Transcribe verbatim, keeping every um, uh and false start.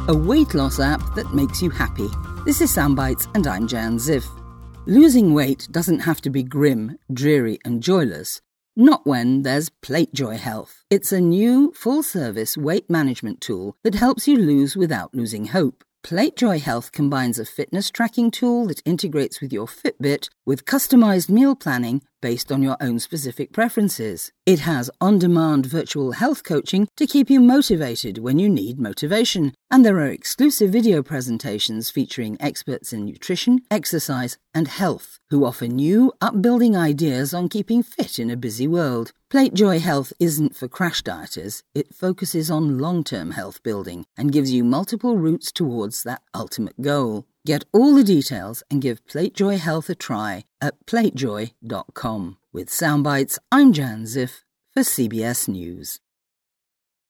a weight loss app that makes you happy. This is Soundbites and I'm Jan Ziff. Losing weight doesn't have to be grim, dreary and joyless. Not when there's PlateJoy Health. It's a new, full-service weight management tool that helps you lose without losing hope. PlateJoy Health combines a fitness tracking tool that integrates with your Fitbit with customized meal planning based on your own specific preferences. It has on-demand virtual health coaching to keep you motivated when you need motivation. And there are exclusive video presentations featuring experts in nutrition, exercise, and health who offer new, upbuilding ideas on keeping fit in a busy world. PlateJoy Health isn't for crash dieters. It focuses on long-term health building and gives you multiple routes towards that ultimate goal. Get all the details and give PlateJoy Health a try at platejoy dot com. With Soundbites, I'm Jan Ziff for C B S News.